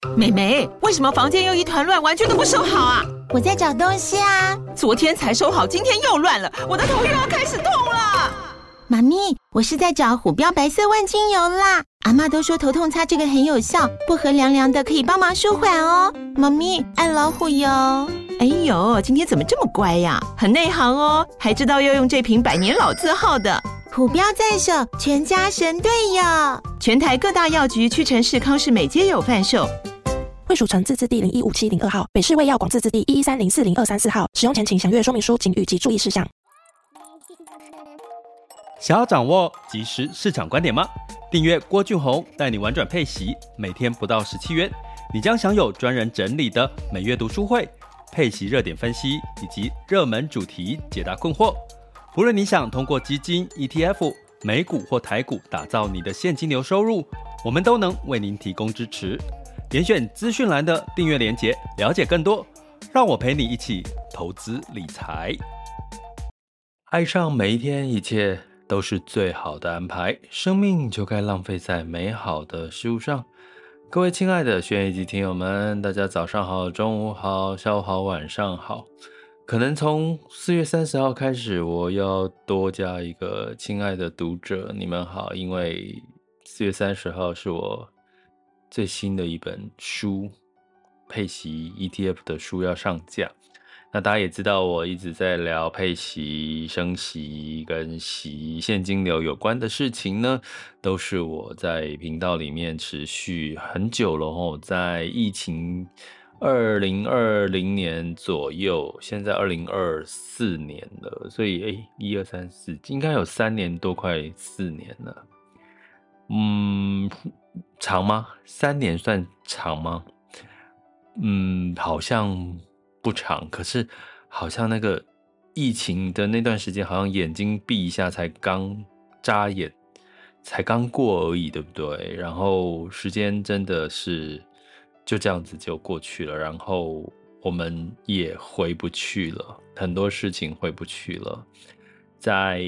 妹妹，为什么房间又一团乱，玩具都不收好啊？ 我在找东西啊。 昨天才收好，今天又乱了，我的头又要开始痛了。 妈咪，我是在找虎标白色万金油啦。阿嬷都说头痛擦这个很有效，薄荷凉凉的可以帮忙舒缓哦。妈咪，爱老虎油。 哎呦，今天怎么这么乖呀？很内行哦，还知道要用这瓶百年老字号的。 虎标在手，全家神队友。 全台各大药局、屈臣氏、康士美皆有贩售。 惠蜀城自治地015702号，北市卫药广自治地113040234号。使用前请详阅说明书、警语及注意事项。 想要掌握即时市场观点吗？订阅郭俊宏带你玩转配息，每天不到17元，你将享有专人整理的每月读书会、配息热点分析以及热门主题解答困惑。不论你想通过基金、ETF、美股或台股打造你的现金流收入，我们都能为您提供支持。点选资讯栏的订阅连结，了解更多。让我陪你一起投资理财。爱上每一天，一切都是最好的安排，生命就该浪费在美好的事物上。各位亲爱的学员以及听友们，大家早上好，中午好，下午好，晚上好。可能从4月30号开始，我要多加一个亲爱的读者，你们好，因为4月30号是我最新的一本书，配息 ETF 的书要上架。那大家也知道，我一直在聊配息、升息跟现金流有关的事情呢，都是我在频道里面持续很久了吼，在疫情2020年左右，现在2024年了，所以1、2、3、4应该有3年多，快4年了。长吗？3年算长吗？好像不长，可是好像那个疫情的那段时间，好像眼睛闭一下才刚眨眼，才刚过而已，对不对？然后时间真的是就这样子就过去了，然后我们也回不去了，很多事情回不去了。在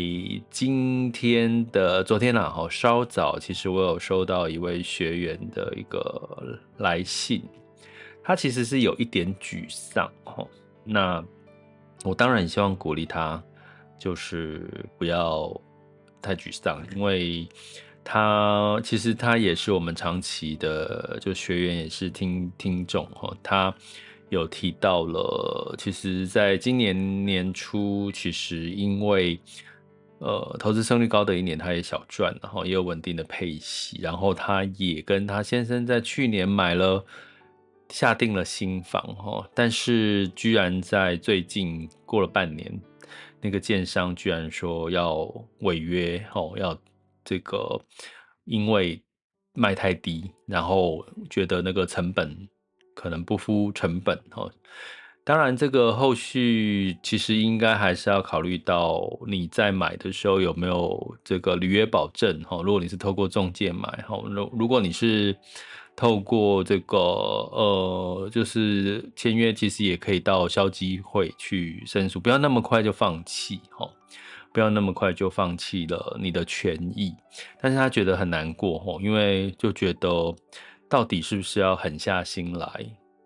昨天稍早，其实我有收到一位学员的一个来信，他其实是有一点沮丧。那我当然希望鼓励他，就是不要太沮丧，因为其实他也是我们长期的就学员，也是听众。他有提到了，其实在今年年初，其实因为投资胜率高的一年，他也小赚，然后也有稳定的配息，然后他也跟他先生在去年下定了新房，但是居然在最近过了半年，那个建商居然说要违约，要这个因为卖太低，然后觉得那个成本可能不敷成本。当然这个后续其实应该还是要考虑到你在买的时候有没有这个履约保证。如果你是透过中介买，如果你是透过这个就是签约，其实也可以到消基会去申诉，不要那么快就放弃，不要那么快就放弃了你的权益。但是他觉得很难过，因为就觉得到底是不是要狠下心来。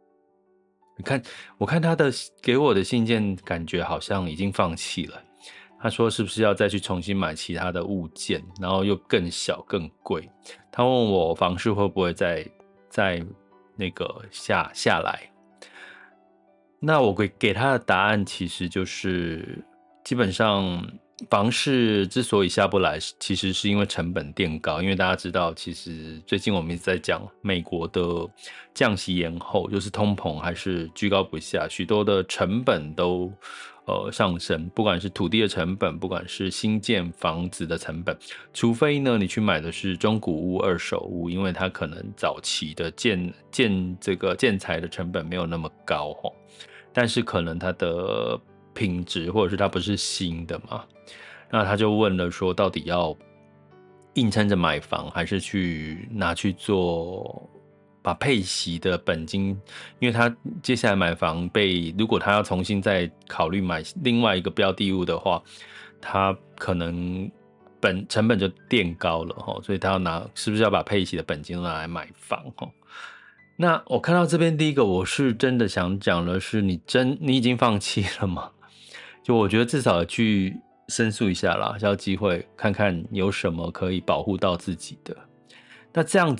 我看他给我的信件，感觉好像已经放弃了。他说是不是要再去重新买其他的物件，然后又更小更贵。他问我房市会不会再那个下来。那我给他的答案其实就是基本上房市之所以下不来，其实是因为成本垫高。因为大家知道，其实最近我们一直在讲美国的降息延后，就是通膨还是居高不下，许多的成本都上升，不管是土地的成本，不管是新建房子的成本，除非呢你去买的是中古屋、二手屋，因为它可能早期的建材的成本没有那么高，但是可能它的品质或者是它不是新的嘛。那他就问了说，到底要硬撑着买房，还是拿去做把配息的本金，因为他接下来买房如果他要重新再考虑买另外一个标的物的话，他可能成本就垫高了，所以他是不是要把配息的本金拿来买房。 那我看到这边，第一个我是真的想讲的是，你已经放弃了吗？就我觉得至少去申诉一下啦，要机会看看有什么可以保护到自己的。那这样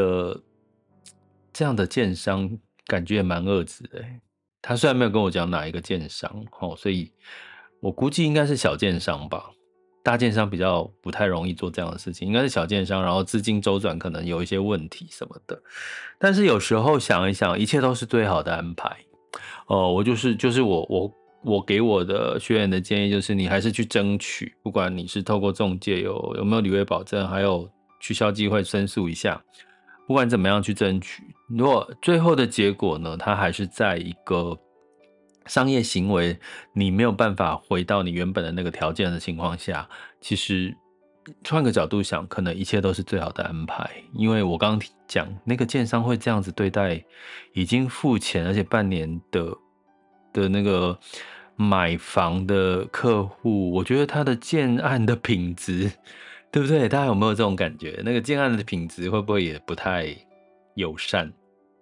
的建商感觉也蛮恶质的欸。他虽然没有跟我讲哪一个建商，所以我估计应该是小建商吧。大建商比较不太容易做这样的事情，应该是小建商，然后资金周转可能有一些问题什么的。但是有时候想一想，一切都是最好的安排。我给我的学员的建议就是，你还是去争取，不管你是透过中介有没有履约保证，还有取消机会申诉一下，不管怎么样去争取。如果最后的结果呢，它还是在一个商业行为你没有办法回到你原本的那个条件的情况下，其实换个角度想，可能一切都是最好的安排。因为我刚刚讲那个建商会这样子对待已经付钱而且半年的那个买房的客户，我觉得他的建案的品质，对不对？大家有没有这种感觉？那个建案的品质会不会也不太友善？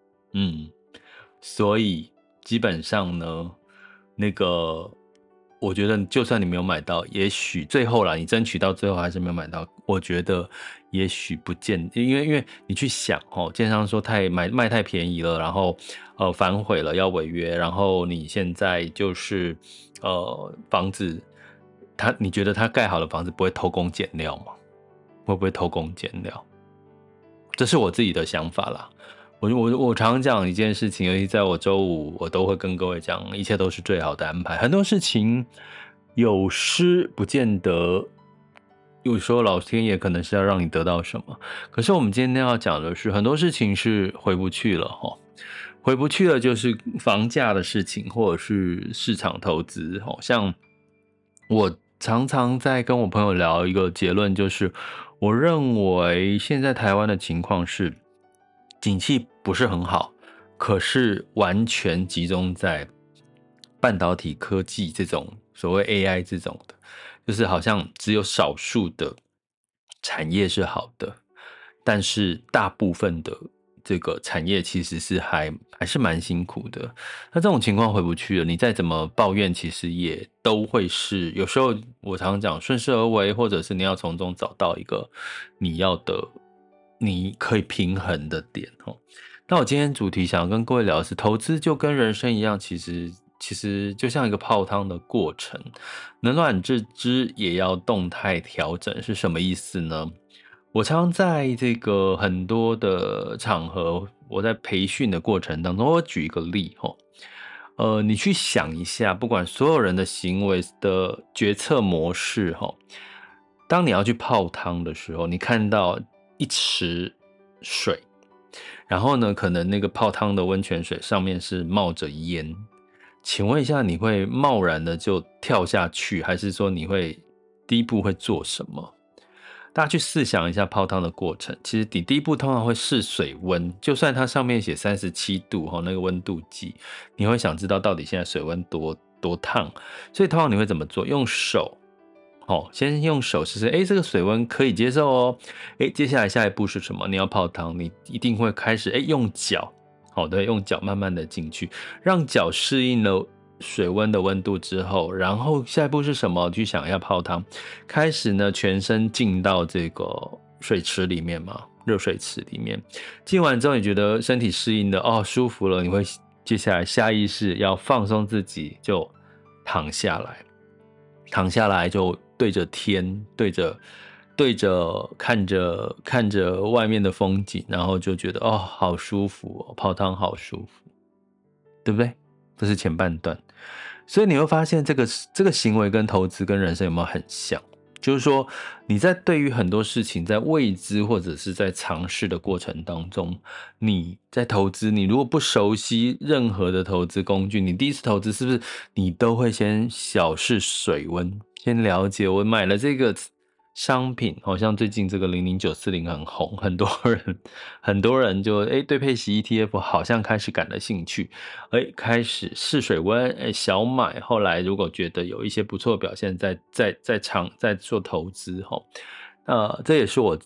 所以基本上呢，那个我觉得就算你没有买到，也许最后啦，你争取到最后还是没有买到，我觉得也许不见，因为你去想建商说卖太便宜了，然后反悔了要违约，然后你现在就是房子你觉得他盖好的房子不会偷工减料吗？会不会偷工减料？这是我自己的想法啦。我常讲一件事情，尤其在我周五，我都会跟各位讲，一切都是最好的安排。很多事情有失不见得，有时候老天爷可能是要让你得到什么。可是我们今天要讲的是，很多事情是回不去了回不去了，就是房价的事情，或者是市场投资像我常常在跟我朋友聊一个结论，就是我认为现在台湾的情况是景气不是很好，可是完全集中在半导体科技这种所谓 AI 这种的，就是好像只有少数的产业是好的，但是大部分的这个产业其实是还是蛮辛苦的。那这种情况回不去了，你再怎么抱怨，其实也都会是有时候我常常讲顺势而为，或者是你要从中找到一个你要的你可以平衡的点那我今天主题想要跟各位聊的是，投资就跟人生一样，其实就像一个泡汤的过程，冷暖自知也要动态调整。是什么意思呢？我常在这个很多的场合，我在培训的过程当中，我举一个例你去想一下，不管所有人的行为的决策模式当你要去泡汤的时候，你看到一池水，然后呢，可能那个泡汤的温泉水上面是冒着烟，请问一下，你会贸然的就跳下去，还是说你会第一步会做什么？大家去试想一下泡汤的过程，其实你第一步通常会试水温，就算它上面写37度那个温度计，你会想知道到底现在水温多烫，所以通常你会怎么做？用手先用手试试，这个水温可以接受接下来下一步是什么？你要泡汤，你一定会开始用脚，对，用脚慢慢的进去，让脚适应了水温的温度之后，然后下一步是什么？去想一下泡汤，开始呢全身进到这个水池里面嘛，热水池里面，进完之后你觉得身体适应的舒服了，你会接下来下意识要放松自己，就躺下来就对着天，对着看着外面的风景，然后就觉得好舒服泡汤好舒服，对不对？这是前半段。所以你会发现这个行为跟投资跟人生有没有很像？就是说你在对于很多事情在未知或者是在尝试的过程当中，你在投资，你如果不熟悉任何的投资工具，你第一次投资是不是你都会先小试水温，先了解我买了这个商品，好像最近这个00940很红，很多人就对配息 ETF 好像开始感了兴趣，开始试水温，小买，后来如果觉得有一些不错的表现，再做投资这也是我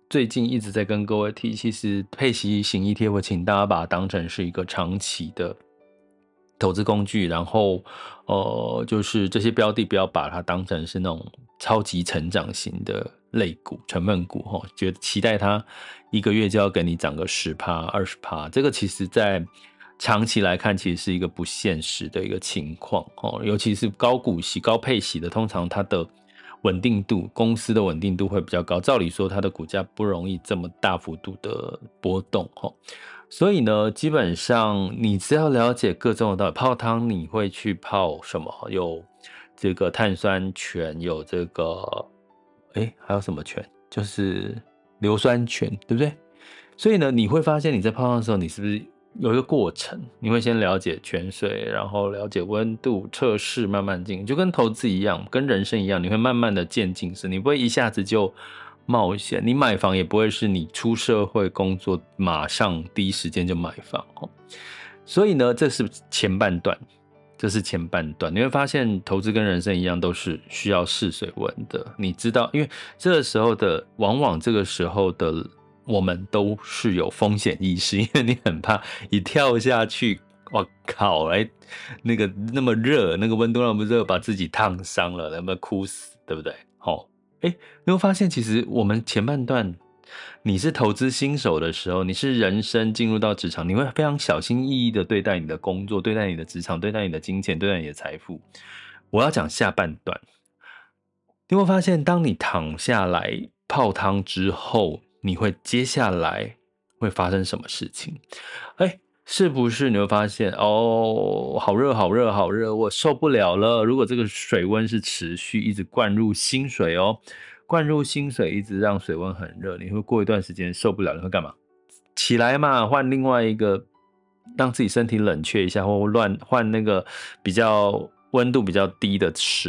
最近一直在跟各位提，其实配息型 ETF， 请大家把它当成是一个长期的投资工具，然后就是这些标的不要把它当成是那种超级成长型的类股、成分股觉得期待它一个月就要给你涨个10%、20%，这个其实在长期来看，其实是一个不现实的一个情况尤其是高股息、高配息的，通常它的稳定度，公司的稳定度会比较高。照理说，它的股价不容易这么大幅度的波动所以呢，基本上你只要了解各种的道理，泡汤你会去泡什么？有这个碳酸泉，有这个还有什么泉？就是硫酸泉，对不对？所以呢，你会发现你在泡汤的时候，你是不是有一个过程？你会先了解泉水，然后了解温度测试，慢慢进，就跟投资一样，跟人生一样，你会慢慢的渐进式，你不会一下子就冒险。你买房也不会是你出社会工作马上第一时间就买房所以呢，这是前半段。你会发现投资跟人生一样，都是需要试水温的。你知道，因为这个时候的，往往这个时候的我们都是有风险意识，因为你很怕一跳下去，我靠，那个那么热，那个温度那么热，把自己烫伤了，能不能哭死，对不对？你会发现其实我们前半段你是投资新手的时候，你是人生进入到职场，你会非常小心翼翼的对待你的工作，对待你的职场，对待你的金钱，对待你的财富。我要讲下半段，你会发现当你躺下来泡汤之后，你会接下来会发生什么事情？是不是你会发现好热好热好热，我受不了了。如果这个水温是持续一直灌入新水灌入新水一直让水温很热，你会过一段时间受不了，你会干嘛？起来嘛，换另外一个让自己身体冷却一下，或换那个比较温度比较低的池，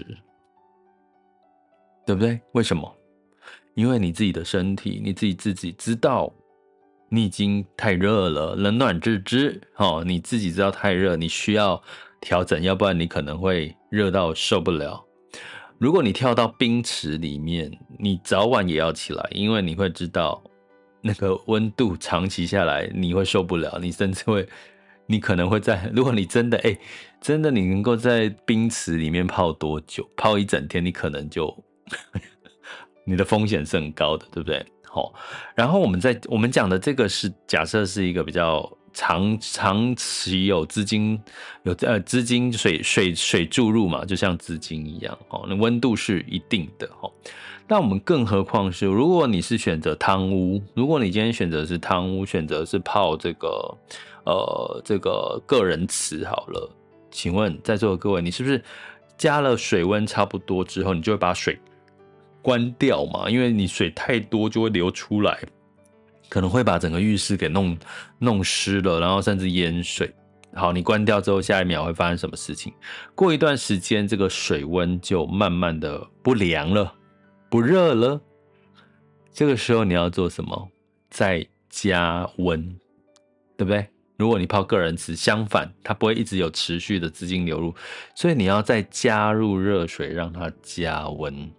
对不对？为什么？因为你自己的身体，你自己知道你已经太热了，冷暖自知你自己知道太热，你需要调整，要不然你可能会热到受不了。如果你跳到冰池里面，你早晚也要起来，因为你会知道那个温度长期下来你会受不了，你甚至你可能会如果你真的你能够在冰池里面泡多久，泡一整天，你可能就你的风险是很高的，对不对？然后我们讲的这个是假设是一个比较长期有资金水注入嘛，就像资金一样那温度是一定的那我们更何况是，如果你是选择汤屋，如果你今天选择是汤屋，选择是泡这个个人池好了，请问在座的各位，你是不是加了水温差不多之后，你就会把水关掉嘛？因为你水太多就会流出来，可能会把整个浴室给弄湿了，然后甚至淹水。好，你关掉之后，下一秒会发生什么事情？过一段时间，这个水温就慢慢的不凉了，不热了。这个时候你要做什么？再加温，对不对？如果你泡个人池，相反，它不会一直有持续的资金流入，所以你要再加入热水，让它加温。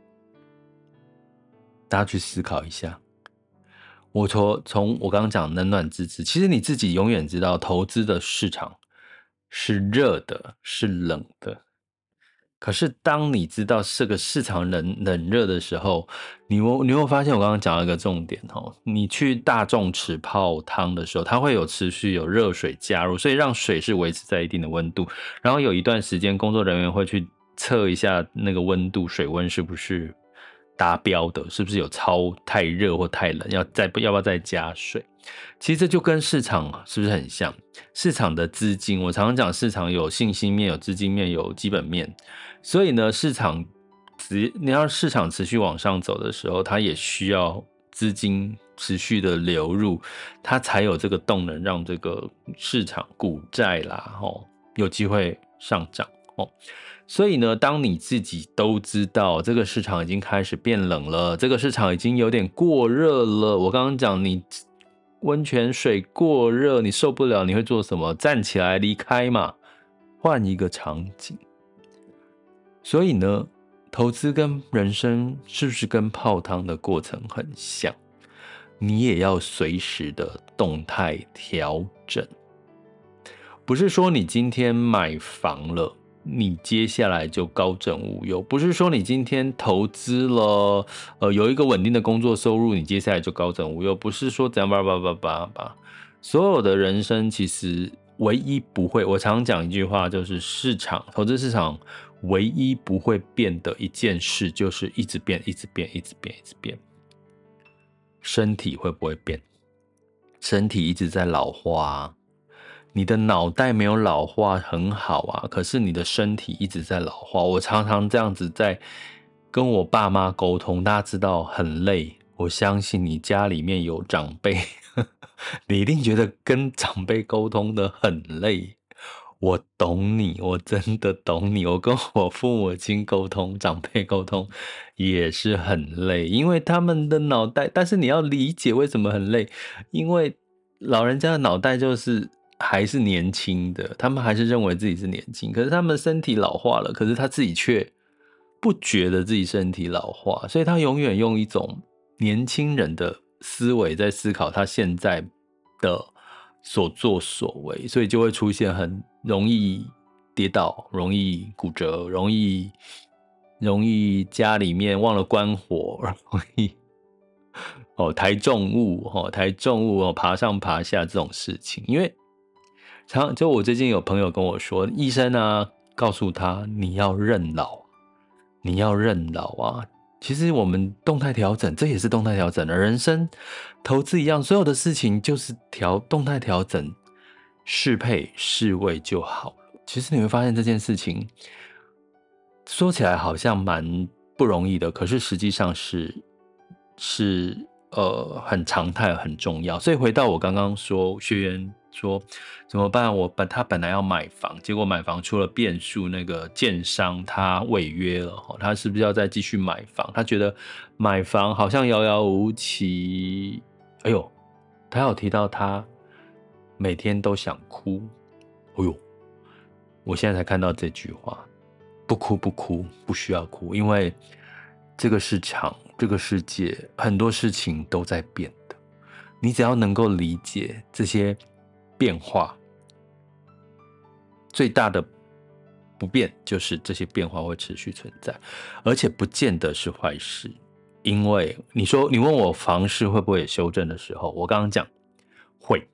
大家去思考一下。我从我刚刚讲冷暖自知，其实你自己永远知道投资的市场是热的，是冷的。可是当你知道这个市场冷热的时候，你会发现我刚刚讲了一个重点你去大众池泡汤的时候，它会有持续有热水加入，所以让水是维持在一定的温度，然后有一段时间工作人员会去测一下那个温度，水温是不是达标的，是不是有太热或太冷，要不要再加水。其实这就跟市场是不是很像？市场的资金，我常常讲市场有信心面，有资金面，有基本面。所以呢，你要市场持续往上走的时候，它也需要资金持续的流入，它才有这个动能让这个市场股债啦有机会上涨所以呢，当你自己都知道这个市场已经开始变冷了，这个市场已经有点过热了，我刚刚讲你温泉水过热，你受不了，你会做什么？站起来离开嘛，换一个场景。所以呢，投资跟人生是不是跟泡汤的过程很像？ 你也要随时的动态调整。不是说你今天买房了，你接下来就高枕无忧；不是说你今天投资了，有一个稳定的工作收入，你接下来就高枕无忧；不是说怎样吧。所有的人生其实唯一不会，我常讲一句话，就是投资市场唯一不会变的一件事，就是一直变。身体会不会变？身体一直在老化啊。你的脑袋没有老化很好啊，可是你的身体一直在老化。我常常这样子在跟我爸妈沟通，大家知道很累。我相信你家里面有长辈，你一定觉得跟长辈沟通的很累。我懂你，我真的懂你。我跟我父母亲沟通，长辈沟通也是很累，因为他们的脑袋，但是你要理解为什么很累，因为老人家的脑袋就是还是年轻的，他们还是认为自己是年轻，可是他们身体老化了，可是他自己却不觉得自己身体老化，所以他永远用一种年轻人的思维在思考他现在的所作所为，所以就会出现很容易跌倒，容易骨折，容易家里面忘了关火，容易抬重物爬上爬下这种事情。因为就我最近有朋友跟我说，医生啊告诉他你要认老啊。其实我们动态调整，这也是动态调整的，人生投资一样，所有的事情就是动态调整，适配适位就好了。其实你会发现这件事情说起来好像蛮不容易的，可是实际上是很常态很重要。所以回到我刚刚说，学员说怎么办？他本来要买房，结果买房出了变数，那个建商他违约了，他是不是要再继续买房？他觉得买房好像遥遥无期。哎呦，他有提到他每天都想哭。哎呦，我现在才看到这句话，不哭，不需要哭，因为这个市场，这个世界很多事情都在变的，你只要能够理解这些变化，最大的不变就是这些变化会持续存在，而且不见得是坏事。因为你问我房市会不会有修正的时候，我刚刚讲会，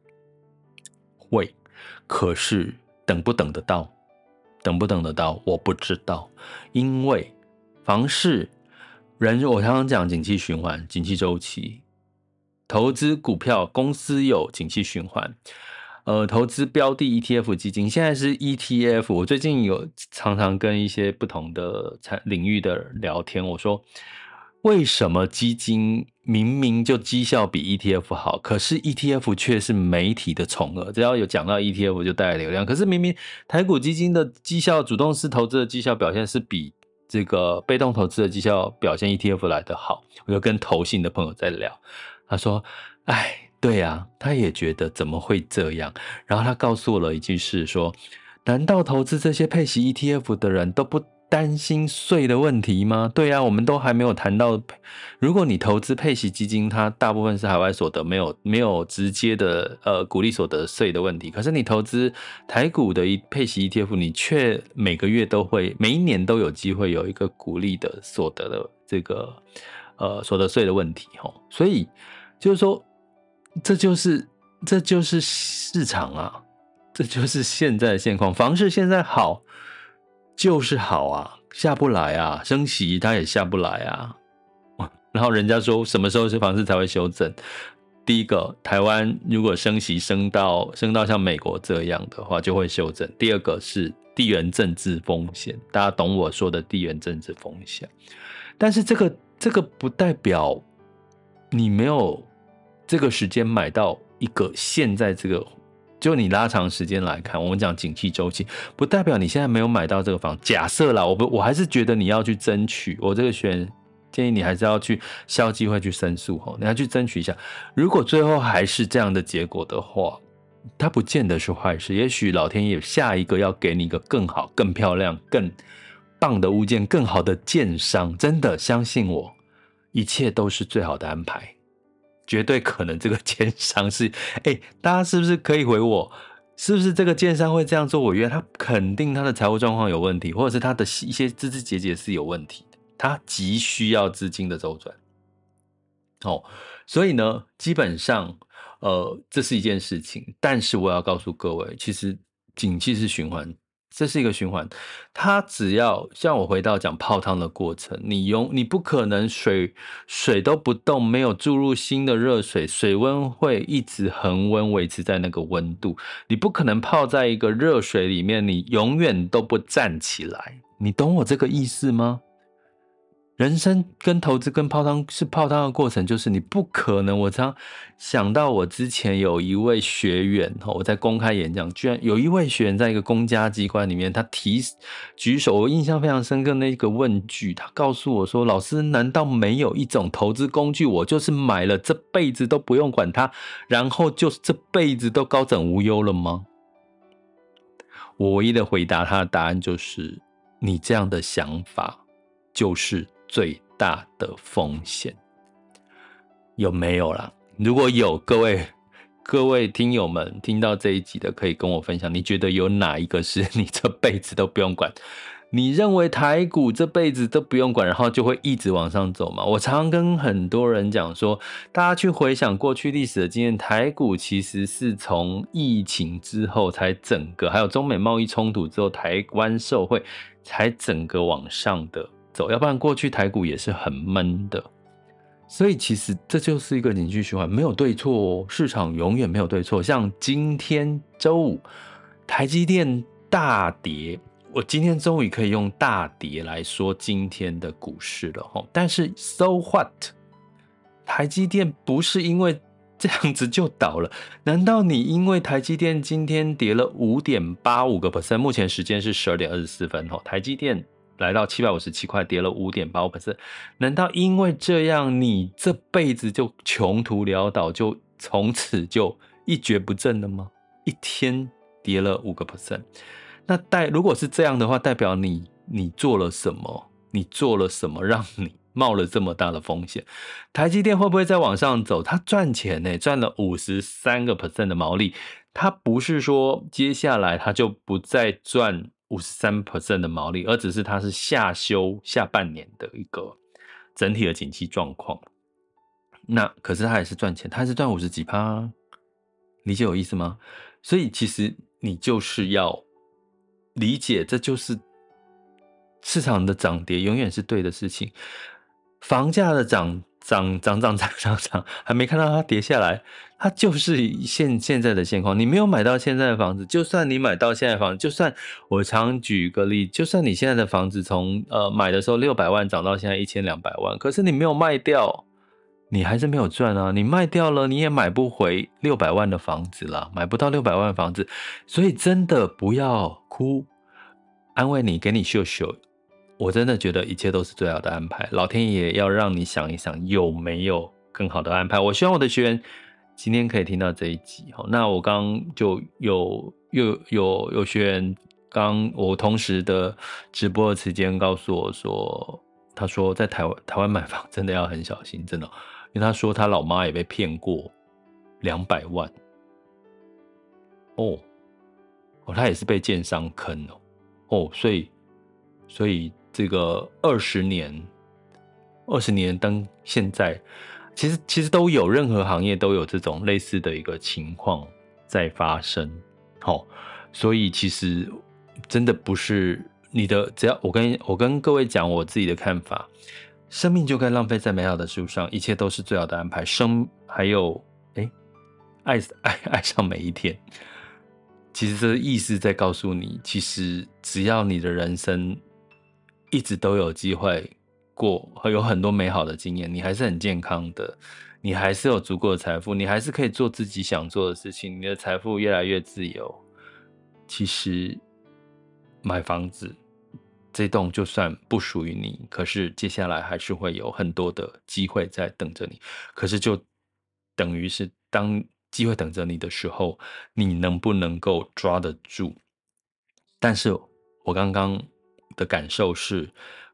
可是等不等得到我不知道。因为房市我常常讲景气循环、景气周期，投资股票公司有景气循环，投资标的 ETF 基金，现在是 ETF。我最近有常常跟一些不同的领域的聊天，我说为什么基金明明就绩效比 ETF 好，可是 ETF 却是媒体的宠儿，只要有讲到 ETF 就带来流量，可是明明台股基金的绩效，主动式投资的绩效表现是比这个被动投资的绩效表现 ETF 来得好。我就跟投信的朋友在聊，他说对啊，他也觉得怎么会这样，然后他告诉我了一句是说，难道投资这些配息 ETF 的人都不担心税的问题吗？对啊，我们都还没有谈到，如果你投资配息基金，它大部分是海外所得，没有直接的股利所得税的问题，可是你投资台股的配息 ETF， 你却每一年都有机会有一个股利的所得的这个所得税的问题。所以就是说这就是市场啊，这就是现在的现况。房市现在好就是好啊，下不来啊，升息它也下不来啊。然后人家说什么时候是房市才会修正？第一个，台湾如果升息升到像美国这样的话，就会修正。第二个是地缘政治风险，大家懂我说的地缘政治风险。但是这个不代表你没有这个时间买到一个现在这个。就你拉长时间来看，我们讲景气周期，不代表你现在没有买到这个房。假设啦，我还是觉得你要去争取。我这个建议你还是要去消基会去申诉，你要去争取一下。如果最后还是这样的结果的话，它不见得是坏事。也许老天爷下一个要给你一个更好、更漂亮、更棒的物件，更好的建商。真的相信我，一切都是最好的安排。 绝对可能这个奸商是，大家是不是可以回我？是不是这个奸商会这样做？我觉得他肯定他的财务状况有问题，或者是他的一些枝枝节节是有问题的，他急需要资金的周转。所以呢，基本上，这是一件事情。但是我要告诉各位，其实景气是循环，这是一个循环。它只要像我回到讲泡汤的过程，你不可能水都不动，没有注入新的热水，水温会一直恒温维持在那个温度。你不可能泡在一个热水里面，你永远都不站起来。你懂我这个意思吗？人生跟投资跟泡汤是泡汤的过程，就是你不可能。我常想到我之前有一位学员，我在公开演讲，居然有一位学员在一个公家机关里面，他举手，我印象非常深刻那个问句，他告诉我说：“老师，难道没有一种投资工具，我就是买了这辈子都不用管它，然后就是这辈子都高枕无忧了吗？”我唯一的回答他的答案就是：你这样的想法就是最大的风险。有没有啦？如果有，各位听友们听到这一集的，可以跟我分享，你觉得有哪一个是你这辈子都不用管？你认为台股这辈子都不用管，然后就会一直往上走吗？我常跟很多人讲说，大家去回想过去历史的经验，台股其实是从疫情之后才整个，还有中美贸易冲突之后，台湾社会才整个往上的走，要不然过去台股也是很闷的。所以其实这就是一个景气循环，没有对错哦，市场永远没有对错。像今天周五，台积电大跌，我今天终于可以用大跌来说今天的股市了。但是 so what？ 台积电不是因为这样子就倒了？难道你因为台积电今天跌了 5.85%， 目前时间是12点24分，台积电来到757块，跌了 5.85%， 难道因为这样你这辈子就穷途潦倒，就从此就一蹶不振了吗？一天跌了 5%， 那如果是这样的话，代表你做了什么？你做了什么让你冒了这么大的风险？台积电会不会再往上走？它赚钱呢，赚了 53% 的毛利，它不是说接下来它就不再赚53% 的毛利，而只是它是下半年的一个整体的景气状况。那可是它还是赚钱，它还是赚50几%，理解有意思吗？所以其实你就是要理解，这就是市场的涨跌永远是对的事情。房价的涨，还没看到它跌下来，它就是现在的现况。你没有买到现在的房子，就算你买到现在的房子，就算我常举个例，就算你现在的房子从买的时候600万涨到现在1200万，可是你没有卖掉，你还是没有赚啊。你卖掉了，你也买不回600万的房子啦，买不到600万的房子。所以真的不要哭，安慰你，给你秀秀。我真的觉得一切都是最好的安排，老天爷要让你想一想有没有更好的安排。我希望我的学员今天可以听到这一集。那我刚就有学员我同时的直播的时间告诉我说，他说在台湾买房真的要很小心，真的，因为他说他老妈也被骗过200万他也是被建商坑所以这个20年当现在其实都有，任何行业都有这种类似的一个情况在发生。所以其实真的不是你的，只要我跟各位讲我自己的看法，生命就该浪费在美好的事物上，一切都是最好的安排。还有爱上每一天。其实这个意思在告诉你，其实只要你的人生一直都有机会过，有很多美好的经验，你还是很健康的，你还是有足够的财富，你还是可以做自己想做的事情，你的财富越来越自由。其实买房子这栋就算不属于你，可是接下来还是会有很多的机会在等着你。可是就等于是当机会等着你的时候，你能不能够抓得住？但是我刚刚的感受是，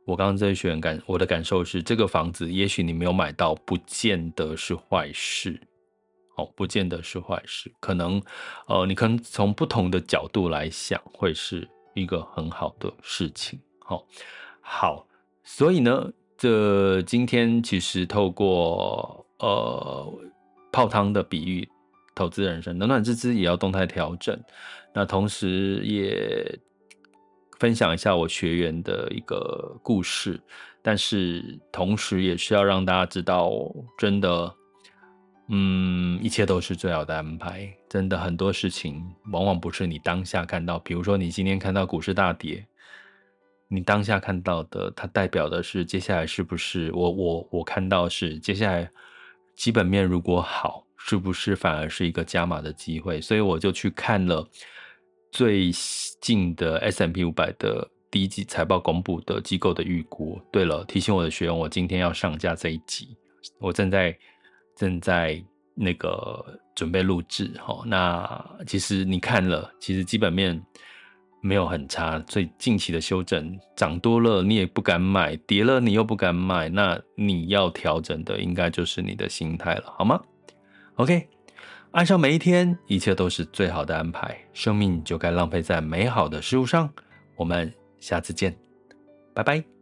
我刚刚这位学员我的感受是，这个房子也许你没有买到，不见得是坏事。不见得是坏事，可能你可能从不同的角度来想，会是一个很好的事情。好，所以呢，今天其实透过泡汤的比喻，投资人生，冷暖自知也要动态调整。那同时也分享一下我学员的一个故事，但是同时也是要让大家知道，真的。一切都是最好的安排。真的很多事情往往不是你当下看到，比如说你今天看到股市大跌，你当下看到的，它代表的是接下来是不是我看到是接下来基本面如果好，是不是反而是一个加码的机会？所以我就去看了最近的 S&P 500的第一季财报公布的机构的预估。对了，提醒我的学员，我今天要上架这一集，我正在那个准备录制。那其实你看了，其实基本面没有很差，所以近期的修正涨多了你也不敢买，跌了你又不敢买，那你要调整的应该就是你的心态了，好吗？ OK， 爱上每一天，一切都是最好的安排，生命就该浪费在美好的事物上。我们下次见，拜拜。